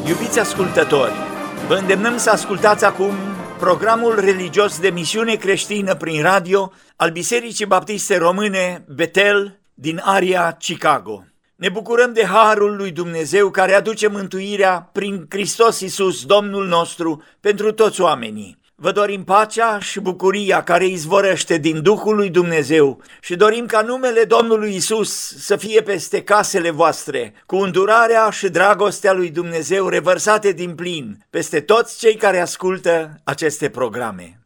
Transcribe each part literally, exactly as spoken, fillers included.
Iubiți ascultători, vă îndemnăm să ascultați acum programul religios de misiune creștină prin radio al Bisericii Baptiste Române Betel din area Chicago. Ne bucurăm de harul lui Dumnezeu care aduce mântuirea prin Hristos Iisus, Domnul nostru, pentru toți oamenii. Vă dorim pacea și bucuria care izvorăște din Duhul lui Dumnezeu și dorim ca numele Domnului Iisus să fie peste casele voastre, cu îndurarea și dragostea lui Dumnezeu revărsate din plin peste toți cei care ascultă aceste programe.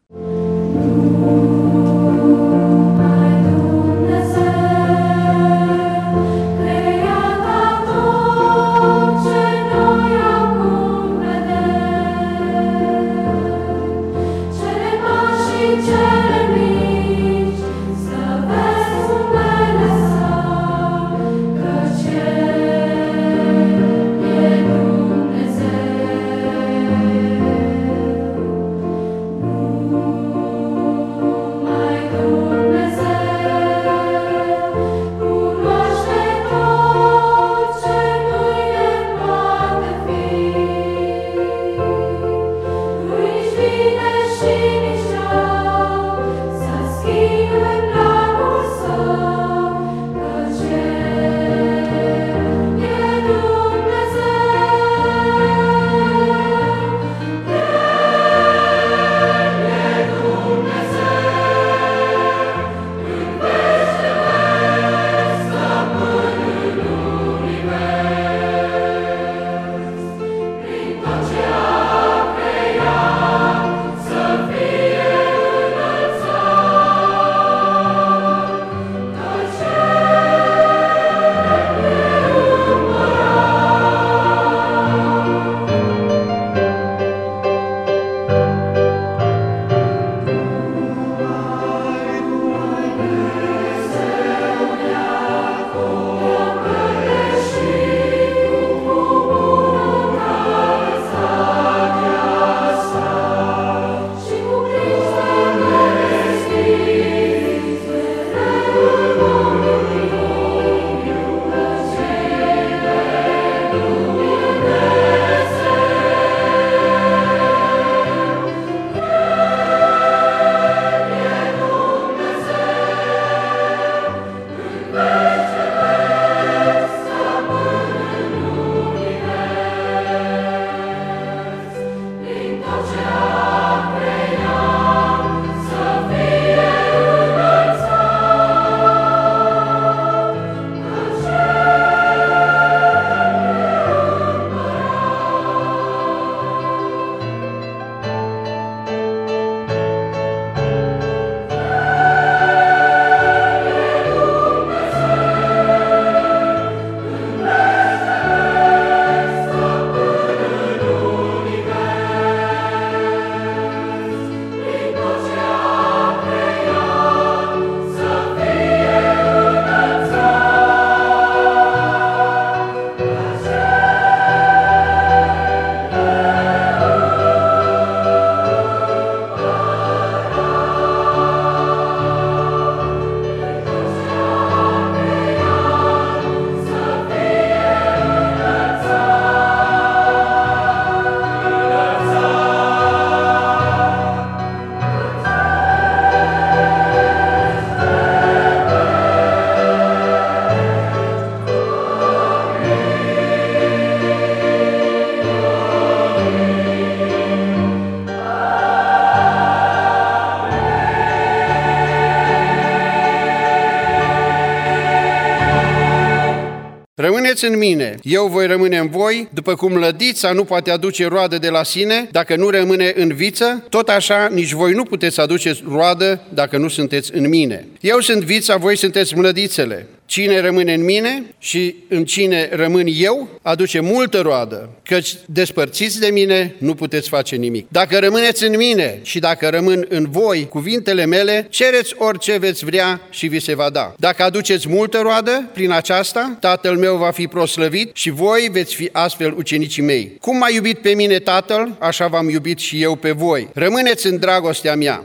Rămâneți în mine, eu voi rămâne în voi, după cum lădița nu poate aduce roadă de la sine dacă nu rămâne în viță, tot așa nici voi nu puteți aduce roadă dacă nu sunteți în mine. Eu sunt vița, voi sunteți mlădițele. Cine rămâne în mine și în cine rămân eu, aduce multă roadă, căci despărțiți de mine nu puteți face nimic. Dacă rămâneți în mine și dacă rămân în voi cuvintele mele, cereți orice veți vrea și vi se va da. Dacă aduceți multă roadă, prin aceasta, Tatăl meu va fi proslăvit și voi veți fi astfel ucenicii mei. Cum m-a iubit pe mine Tatăl, așa v-am iubit și eu pe voi. Rămâneți în dragostea mea.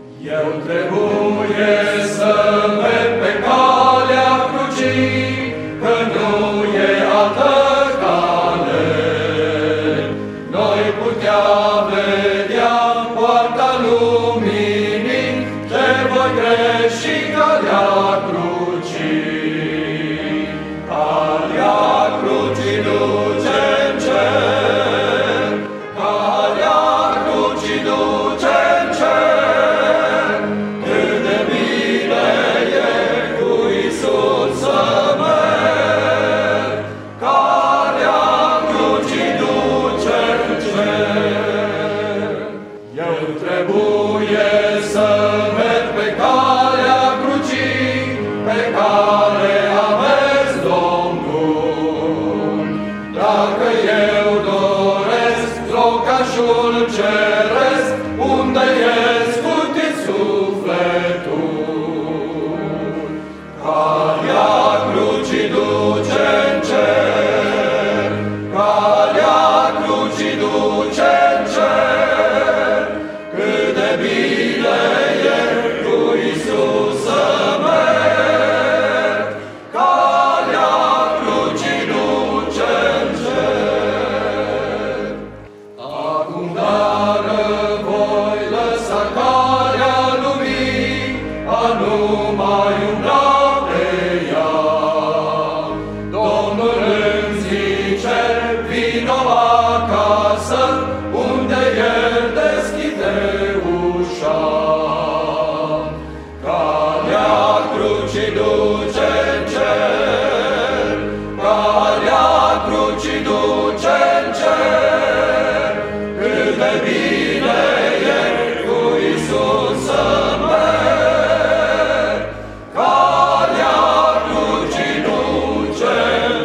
Eu trebuie să merg pe calea crucii, că nu e altă cale. trebuie să merg pe calea crucii, pe care a mers Domnul. Dacă eu doresc locașul ceresc, unde e scutit sufletul, calea crucii duce-n cer, calea crucii duce-n cer, cât de bine e cu Iisus să merg, calea crucii duce-n cer. Acum dară voi lăsa calea lumii, a nu mai umbla pe ea. Domnul îmi zice, vino acasă, unde El deschide ușa. Calea crucii duce-n cer, calea crucii duce-n cer, cât de bine e cu Iisus să merg, calea crucii duce-n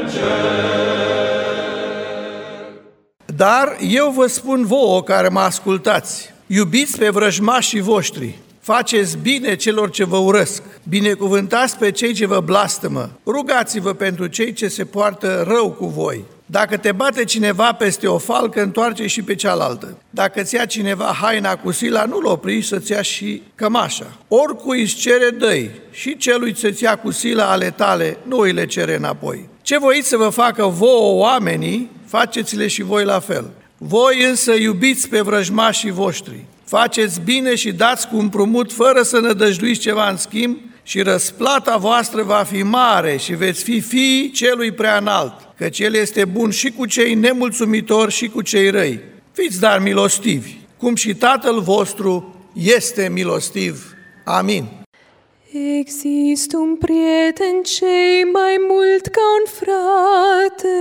cer. Dar eu vă spun vouă care mă ascultați, iubiți pe vrăjmașii voștri, faceți bine celor ce vă urăsc, binecuvântați pe cei ce vă blastămă, rugați-vă pentru cei ce se poartă rău cu voi. Dacă te bate cineva peste o falcă, întoarce și pe cealaltă. Dacă ți ia cineva haina cu sila, nu-l opri să-ți ia și cămașa. Oricui îți cere, dă-i, și celui ce-ți ia cu sila ale tale, nu îi le cere înapoi. Ce voiți să vă facă vouă oamenii, faceți-le și voi la fel. Voi însă iubiți pe vrăjmașii voștri. Faceți bine și dați cu împrumut fără să nădăjduiți ceva în schimb și răsplata voastră va fi mare și veți fi fiii celui prea înalt, căci El este bun și cu cei nemulțumitori și cu cei răi. Fiți dar milostivi, cum și Tatăl vostru este milostiv. Amin. Există un prieten cei mai mult ca un frate,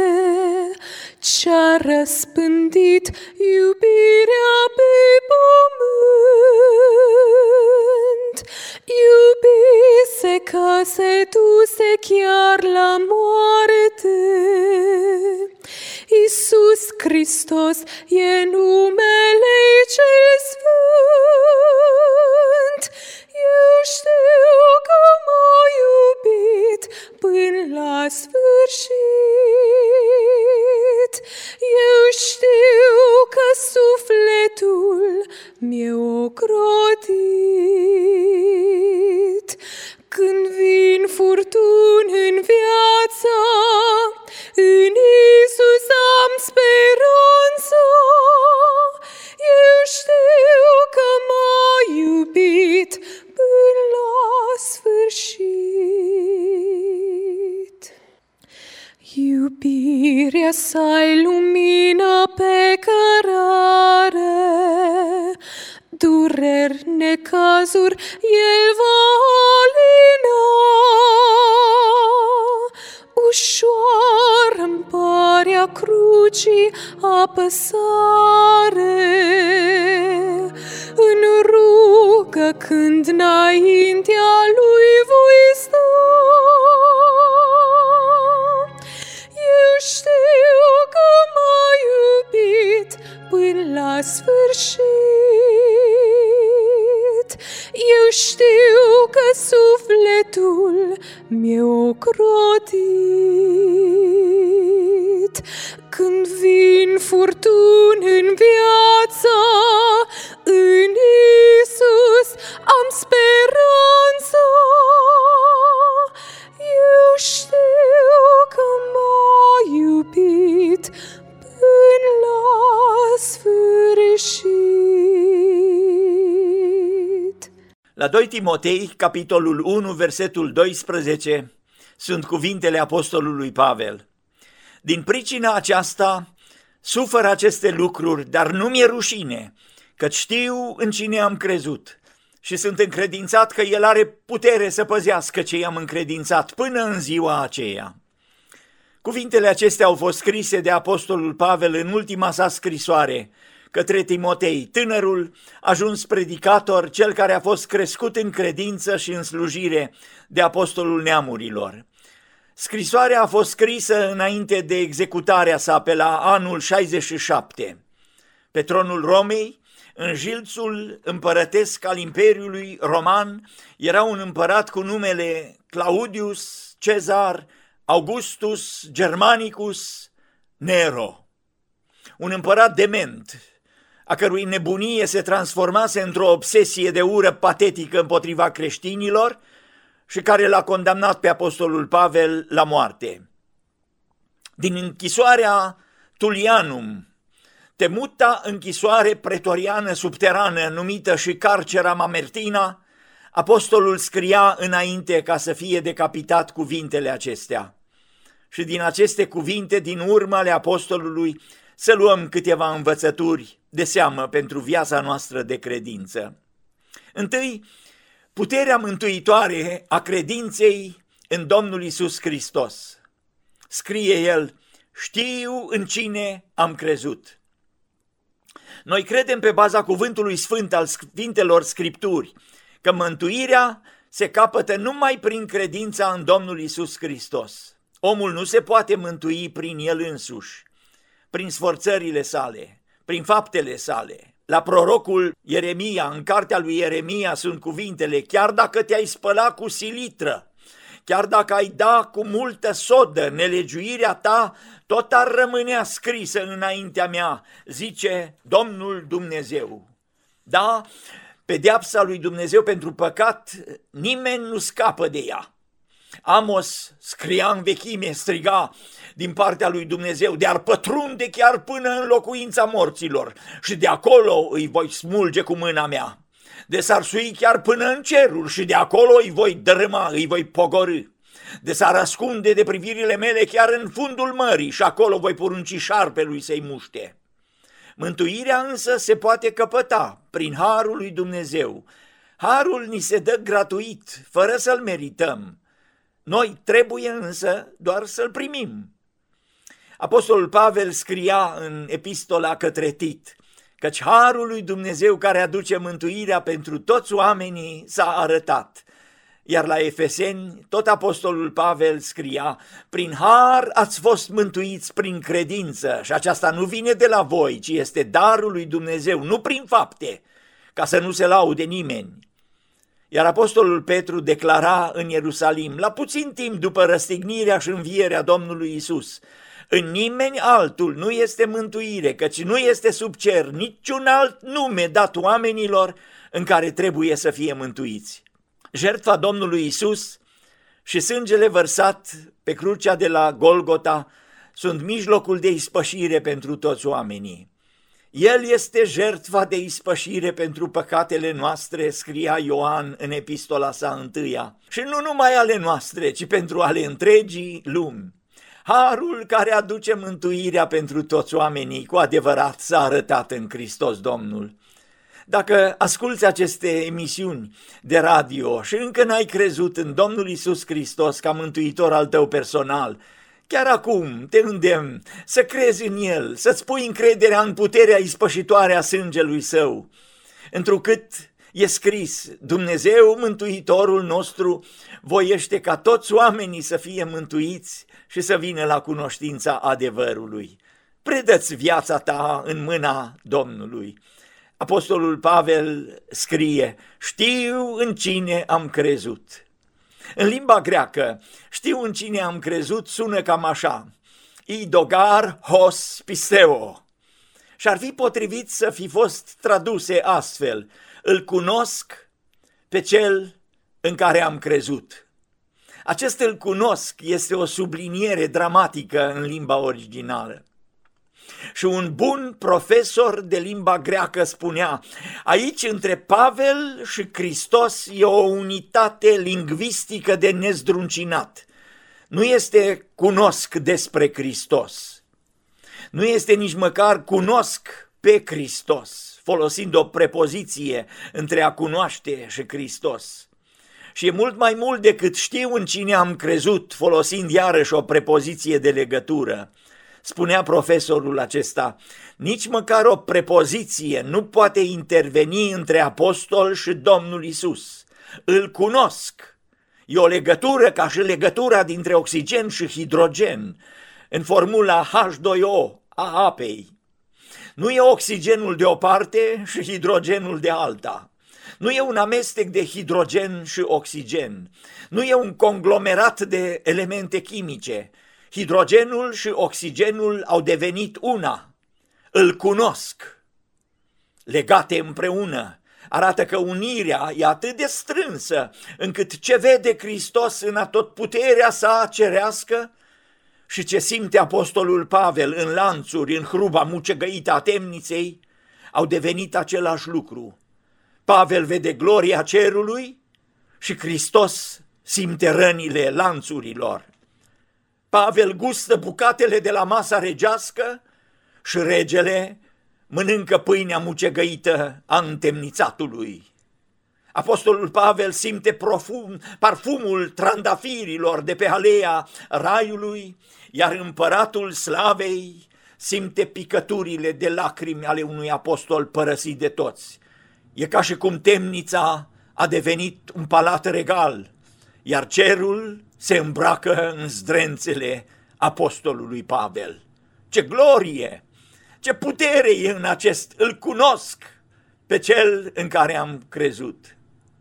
ce-a răspândit iubirea pe pământ. Iubise ca se duse chiar la moarte. Iisus Hristos e numele cel sfânt. Eu știu că m-a iubit până la sfârșit. Eu știu că sufletul mi-e ocrotit. Când vin furtuni în viața, în Iisus am speranță. Eu știu că m-a iubit până la sfârșit. Iubirea sa-i lumina pe cărare, dureri, necazuri, El va alina. Ușoară-n parea crucii apăsare, în rugă când înaintea Lui voi sta. Eu știu că m-a iubit până la sfârșit. Eu știu că sufletul mi-e ocrotit. Când vin furtuni în viața, în Iisus am speranță. Eu știu că m-a iubit până la sfârșit. La doi Timotei, capitolul unu, versetul doisprezece, sunt cuvintele apostolului Pavel. Din pricina aceasta sufăr aceste lucruri, dar nu mi-e rușine, căci știu în cine am crezut și sunt încredințat că El are putere să păzească ce i-am încredințat până în ziua aceea. Cuvintele acestea au fost scrise de apostolul Pavel în ultima sa scrisoare, către Timotei, tânărul ajuns predicator, cel care a fost crescut în credință și în slujire de apostolul neamurilor. Scrisoarea a fost scrisă înainte de executarea sa pe la anul șaizeci și șapte. Pe tronul Romei, în jilțul împărătesc al Imperiului Roman, era un împărat cu numele Claudius Cezar Augustus Germanicus Nero, un împărat dement, a cărui nebunie se transformase într-o obsesie de ură patetică împotriva creștinilor și care l-a condamnat pe apostolul Pavel la moarte. Din închisoarea Tullianum, temuta închisoare pretoriană subterană numită și Carcera Mamertina, apostolul scria înainte ca să fie decapitat cuvintele acestea. Și din aceste cuvinte, din urmă ale apostolului, să luăm câteva învățături de seamă pentru viața noastră de credință. Întâi, puterea mântuitoare a credinței în Domnul Iisus Hristos. Scrie el, știu în cine am crezut. Noi credem pe baza cuvântului sfânt al Sfintelor Scripturi că mântuirea se capătă numai prin credința în Domnul Iisus Hristos. Omul nu se poate mântui prin el însuși, prin sforțările sale, prin faptele sale. La prorocul Ieremia, în cartea lui Ieremia sunt cuvintele, chiar dacă te-ai spăla cu silitră, chiar dacă ai da cu multă sodă, nelegiuirea ta tot ar rămânea scrisă înaintea mea, zice Domnul Dumnezeu. Da, pedeapsa lui Dumnezeu pentru păcat, nimeni nu scapă de ea. Amos scria în vechime, striga din partea lui Dumnezeu, de-ar pătrunde chiar până în locuința morților și de acolo îi voi smulge cu mâna mea. De s-ar sui chiar până în cerul și de acolo îi voi dărâma, îi voi pogorî. De s-ar ascunde de privirile mele chiar în fundul mării și acolo voi porunci șarpelui să-i muște. Mântuirea însă se poate căpăta prin harul lui Dumnezeu. Harul ni se dă gratuit, fără să-l merităm. Noi trebuie însă doar să-l primim. Apostolul Pavel scria în epistola către Tit, căci harul lui Dumnezeu care aduce mântuirea pentru toți oamenii s-a arătat. Iar la Efeseni, tot apostolul Pavel scria, prin har ați fost mântuiți prin credință și aceasta nu vine de la voi, ci este darul lui Dumnezeu, nu prin fapte, ca să nu se laude nimeni. Iar apostolul Petru declara în Ierusalim, la puțin timp după răstignirea și învierea Domnului Iisus, în nimeni altul nu este mântuire, căci nu este sub cer niciun alt nume dat oamenilor în care trebuie să fie mântuiți. Jertfa Domnului Iisus și sângele vărsat pe crucea de la Golgota sunt mijlocul de ispășire pentru toți oamenii. El este jertfa de ispășire pentru păcatele noastre, scria Ioan în epistola sa întâia, și nu numai ale noastre, ci pentru ale întregii lumi. Harul care aduce mântuirea pentru toți oamenii cu adevărat s-a arătat în Hristos Domnul. Dacă asculți aceste emisiuni de radio și încă n-ai crezut în Domnul Iisus Hristos ca mântuitor al tău personal, chiar acum te îndemn să crezi în El, să-ți pui încrederea în puterea ispășitoare a sângelui Său, întrucât e scris, Dumnezeu Mântuitorul nostru voiește ca toți oamenii să fie mântuiți și să vină la cunoștința adevărului. Predă-ți viața ta în mâna Domnului. Apostolul Pavel scrie, știu în cine am crezut. În limba greacă, știu în cine am crezut sună cam așa, idogar hos pisteo. Și ar fi potrivit să fi fost traduse astfel, îl cunosc pe cel în care am crezut. Acest îl cunosc este o subliniere dramatică în limba originală. Și un bun profesor de limba greacă spunea, aici între Pavel și Hristos e o unitate lingvistică de nezdruncinat. Nu este cunosc despre Hristos, nu este nici măcar cunosc pe Hristos, folosind o prepoziție între a cunoaște și Hristos. Și e mult mai mult decât știu în cine am crezut, folosind iarăși o prepoziție de legătură. spunea profesorul acesta, nici măcar o prepoziție nu poate interveni între apostol și Domnul Iisus. Îl cunosc. E o legătură ca și legătura dintre oxigen și hidrogen, în formula H doi O a apei. Nu e oxigenul de o parte și hidrogenul de alta. Nu e un amestec de hidrogen și oxigen. Nu e un conglomerat de elemente chimice. Hidrogenul și oxigenul au devenit una. Îl cunosc. Legate împreună. Arată că unirea e atât de strânsă încât ce vede Hristos în atotputerea sa cerească și ce simte apostolul Pavel în lanțuri, în hruba mucegăită a temniței, au devenit același lucru. Pavel vede gloria cerului și Hristos simte rănile lanțurilor. Pavel gustă bucatele de la masa regească și regele mănâncă pâinea mucegăită a întemnițatului. Apostolul Pavel simte profum, parfumul trandafirilor de pe alea raiului, iar împăratul slavei simte picăturile de lacrimi ale unui apostol părăsit de toți. E ca și cum temnița a devenit un palat regal, iar cerul se îmbracă în zdrențele apostolului Pavel. Ce glorie! Ce putere e în acest, îl cunosc pe cel în care am crezut.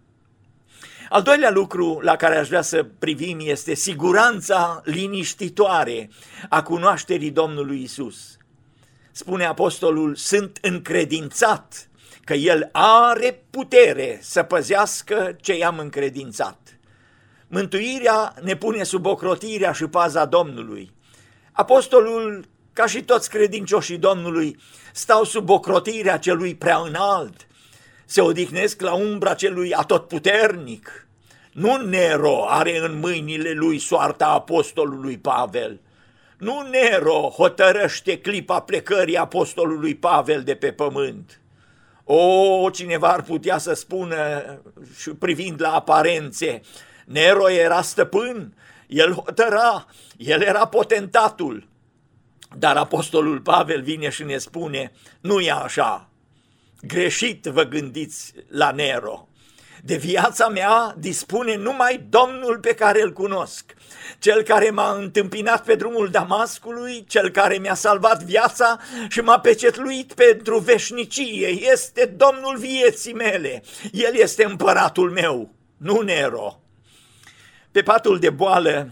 Al doilea lucru la care aș vrea să privim este siguranța liniștitoare a cunoașterii Domnului Isus. Spune apostolul, sunt încredințat că El are putere să păzească ce i-am încredințat. Mântuirea ne pune sub ocrotirea și paza Domnului. Apostolul, ca și toți credincioșii Domnului, stau sub ocrotirea celui prea înalt, se odihnesc la umbra celui atotputernic. Nu Nero are în mâinile lui soarta apostolului Pavel. Nu Nero hotărăște clipa plecării apostolului Pavel de pe pământ. O, cineva ar putea să spună, și privind la aparențe, Nero era stăpân, el hotăra, el era potentatul. Dar apostolul Pavel vine și ne spune, nu e așa, greșit vă gândiți la Nero. De viața mea dispune numai Domnul pe care îl cunosc, cel care m-a întâmpinat pe drumul Damascului, cel care mi-a salvat viața și m-a pecetluit pentru veșnicie, este Domnul vieții mele, El este împăratul meu, nu Nero. Pe patul de boală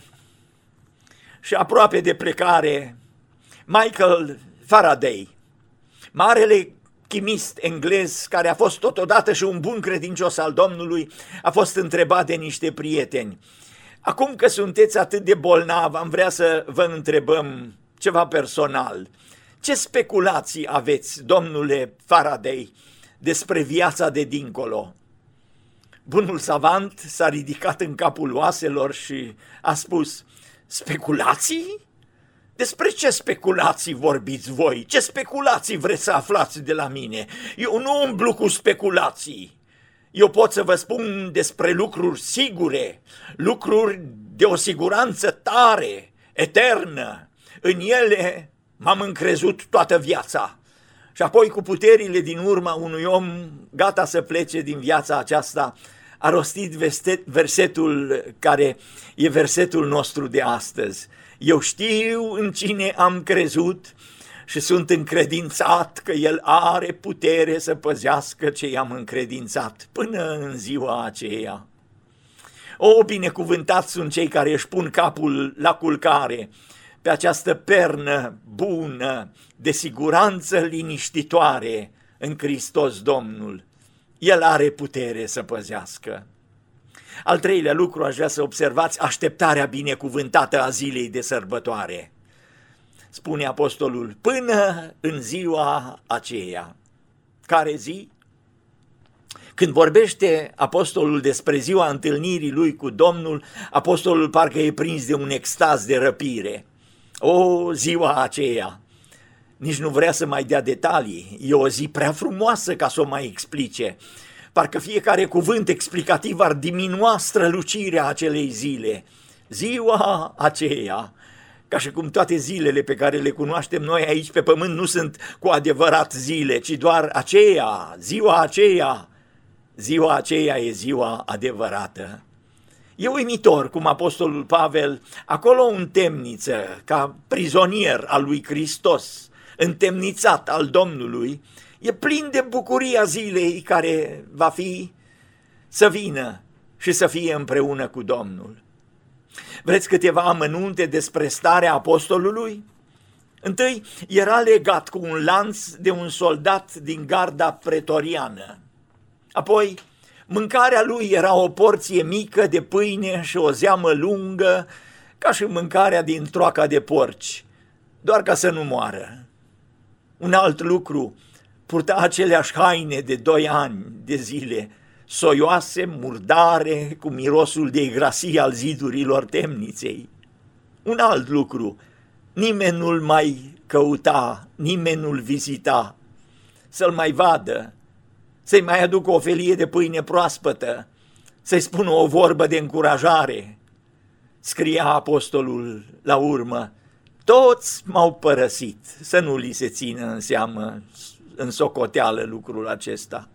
și aproape de plecare, Michael Faraday, marele chimist englez care a fost totodată și un bun credincios al Domnului, a fost întrebat de niște prieteni. Acum că sunteți atât de bolnav, am vrea să vă întrebăm ceva personal. Ce speculații aveți, domnule Faraday, despre viața de dincolo? Bunul savant s-a ridicat în capul oaselor și a spus, speculații? Despre ce speculații vorbiți voi? Ce speculații vreți să aflați de la mine? Eu nu umblu cu speculații. Eu pot să vă spun despre lucruri sigure, lucruri de o siguranță tare, eternă. În ele m-am încrezut toată viața. Și apoi cu puterile din urma unui om gata să plece din viața aceasta, a rostit versetul care e versetul nostru de astăzi. Eu știu în cine am crezut și sunt încredințat că El are putere să păzească ce i-am încredințat până în ziua aceea. O, binecuvântați sunt cei care își pun capul la culcare pe această pernă bună de siguranță liniștitoare în Hristos Domnul. El are putere să păzească. Al treilea lucru, aș vrea să observați așteptarea binecuvântată a zilei de sărbătoare. Spune apostolul, până în ziua aceea. Care zi? Când vorbește apostolul despre ziua întâlnirii lui cu Domnul, apostolul parcă e prins de un extaz de răpire. O, ziua aceea! Nici nu vrea să mai dea detalii, e o zi prea frumoasă ca să o mai explice. Parcă fiecare cuvânt explicativ ar diminua strălucirea acelei zile. Ziua aceea, Ca și cum toate zilele pe care le cunoaștem noi aici pe pământ nu sunt cu adevărat zile, ci doar aceea, ziua aceea, ziua aceea e ziua adevărată. E uimitor cum apostolul Pavel, acolo în temniță, ca prizonier al lui Hristos, întemnițat al Domnului, e plin de bucuria zilei care va fi să vină și să fie împreună cu Domnul. Vreți câteva amănunte despre starea apostolului? Întâi, era legat cu un lanț de un soldat din garda pretoriană. Apoi, mâncarea lui era o porție mică de pâine și o zeamă lungă, ca și mâncarea din troaca de porci, doar ca să nu moară. Un alt lucru, purta aceleași haine de doi ani de zile, soioase, murdare, cu mirosul de igrasie al zidurilor temniței. Un alt lucru, nimeni nu-l mai căuta, nimeni nu-l vizita, să-l mai vadă, să-i mai aducă o felie de pâine proaspătă, să-i spună o vorbă de încurajare. Scria apostolul la urmă, toți m-au părăsit, să nu li se țină în seamă, în socoteală lucrul acesta.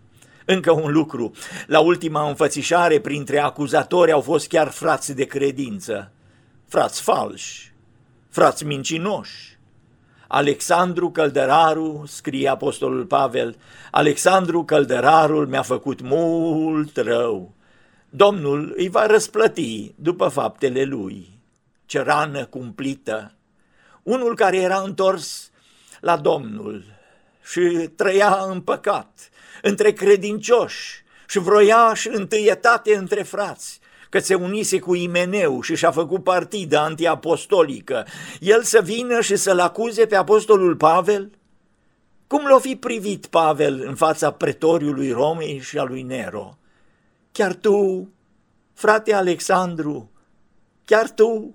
Încă un lucru, la ultima înfățișare printre acuzatori au fost chiar frați de credință, frați falși, frați mincinoși. Alexandru Căldăraru, scrie apostolul Pavel, Alexandru Căldărarul mi-a făcut mult rău. Domnul îi va răsplăti după faptele lui. Ce rană cumplită! Unul care era întors la Domnul și trăia în păcat, între credincioși și vroia și întâietate între frați, că se unise cu Imeneu și și-a făcut partidă antiapostolică, el să vină și să-l acuze pe apostolul Pavel? Cum l-o fi privit Pavel în fața pretoriului Romei și a lui Nero? Chiar tu, frate Alexandru, chiar tu?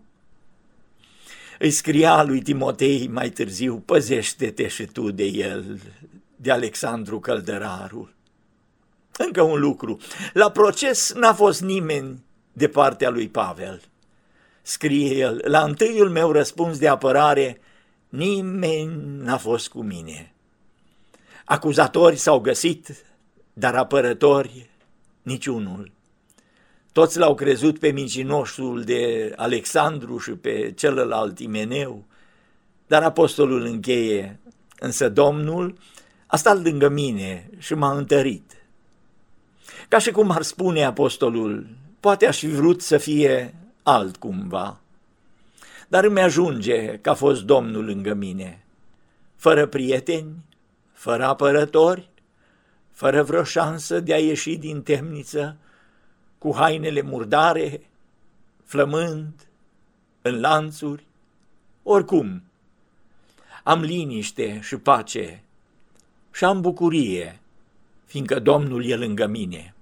Îi scria lui Timotei mai târziu, păzește-te și tu de el, de Alexandru Căldărarul. Încă un lucru, la proces n-a fost nimeni de partea lui Pavel. Scrie el, la întâiul meu răspuns de apărare, nimeni n-a fost cu mine. Acuzatori s-au găsit, dar apărători niciunul. Toți l-au crezut pe mincinoșul de Alexandru și pe celălalt Imeneu, dar apostolul încheie, însă Domnul a stat lângă mine și m-a întărit. Ca și cum ar spune apostolul, poate aș fi vrut să fie altcumva, dar îmi ajunge că a fost Domnul lângă mine, fără prieteni, fără apărători, fără vreo șansă de a ieși din temniță, cu hainele murdare, flămând, în lanțuri, oricum, am liniște și pace și am bucurie, fiindcă Domnul e lângă mine.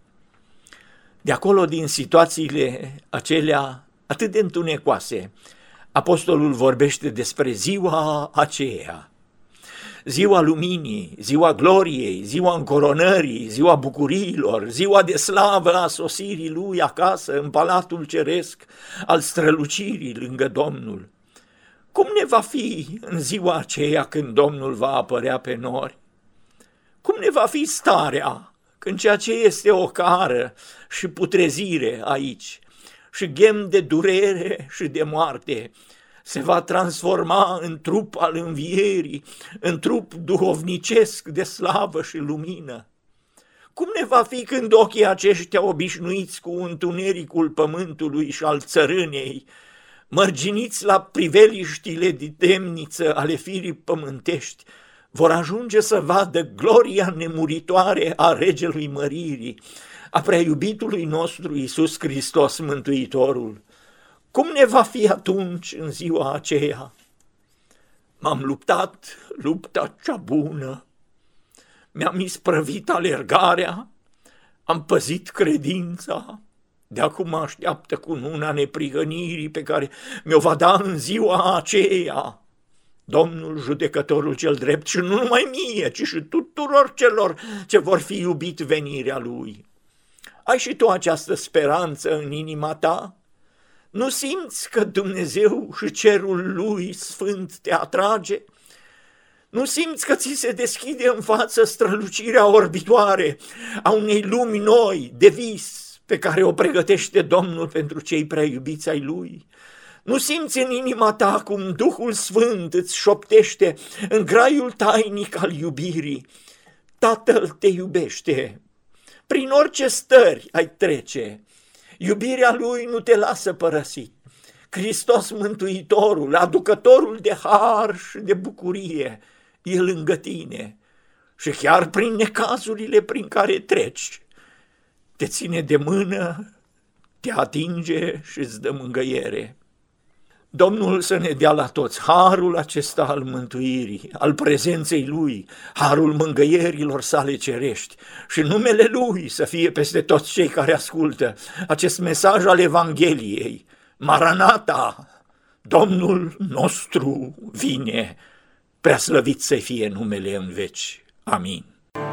De acolo, din situațiile acelea atât de întunecoase, apostolul vorbește despre ziua aceea, ziua luminii, ziua gloriei, ziua încoronării, ziua bucuriilor, ziua de slavă a sosirii lui acasă în palatul ceresc, al strălucirii lângă Domnul. Cum ne va fi în ziua aceea când Domnul va apărea pe nori? Cum ne va fi starea când ceea ce este ocară și putrezire aici și ghem de durere și de moarte se va transforma în trup al învierii, în trup duhovnicesc de slavă și lumină? Cum ne va fi când ochii aceștia obișnuiți cu întunericul pământului și al țărânei, mărginiți la priveliștile de temniță ale firii pământești, vor ajunge să vadă gloria nemuritoare a Regelui Măririi, a prea iubitului nostru Iisus Hristos Mântuitorul? Cum ne va fi atunci în ziua aceea? M-am luptat lupta cea bună, mi-am isprăvit alergarea, am păzit credința, de acum așteaptă cununa neprihănirii pe care mi-o va da în ziua aceea Domnul judecătorul cel drept, și nu numai mie, ci și tuturor celor ce vor fi iubit venirea Lui. Ai și tu această speranță în inima ta? Nu simți că Dumnezeu și cerul lui sfânt te atrage? Nu simți că ți se deschide în față strălucirea orbitoare a unei lumi noi, de vis, pe care o pregătește Domnul pentru cei prea iubiți ai Lui? Nu simți în inima ta cum Duhul Sfânt îți șoptește în graiul tainic al iubirii: Tatăl te iubește, prin orice stări ai trece, iubirea Lui nu te lasă părăsit. Hristos Mântuitorul, aducătorul de har și de bucurie, e lângă tine și chiar prin necazurile prin care treci, te ține de mână, te atinge și îți dă mângâiere. Domnul să ne dea la toți harul acesta al mântuirii, al prezenței Lui, harul mângâierilor sale cerești, și numele Lui să fie peste toți cei care ascultă acest mesaj al Evangheliei. Maranata, Domnul nostru vine, preaslăvit să fie numele în veci. Amin.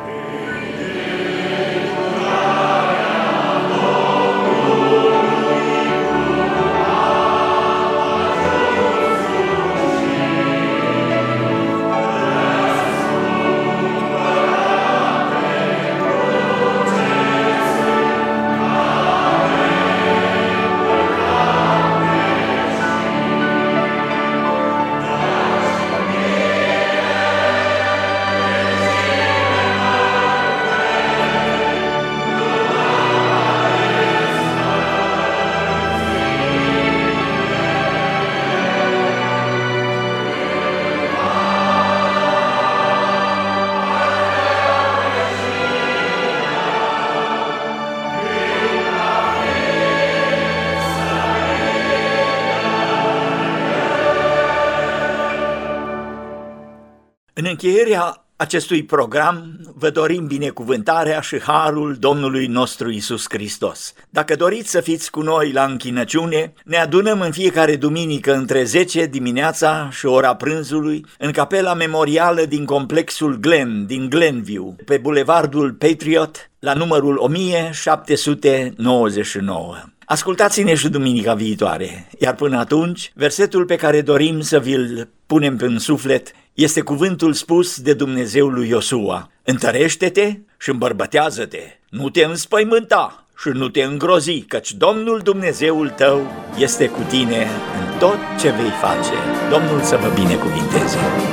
În încheierea acestui program vă dorim binecuvântarea și harul Domnului nostru Iisus Hristos. Dacă doriți să fiți cu noi la închinăciune, ne adunăm în fiecare duminică între zece dimineața și ora prânzului în capela memorială din complexul Glen, din Glenview, pe bulevardul Patriot, la numărul o mie șapte sute nouăzeci și nouă. Ascultați-ne și duminica viitoare, iar până atunci, versetul pe care dorim să vi-l punem în suflet este cuvântul spus de Dumnezeu lui Iosua: întărește-te și îmbărbătează-te, nu te înspăimânta și nu te îngrozi, căci Domnul Dumnezeul tău este cu tine în tot ce vei face. Domnul să vă binecuvinteze!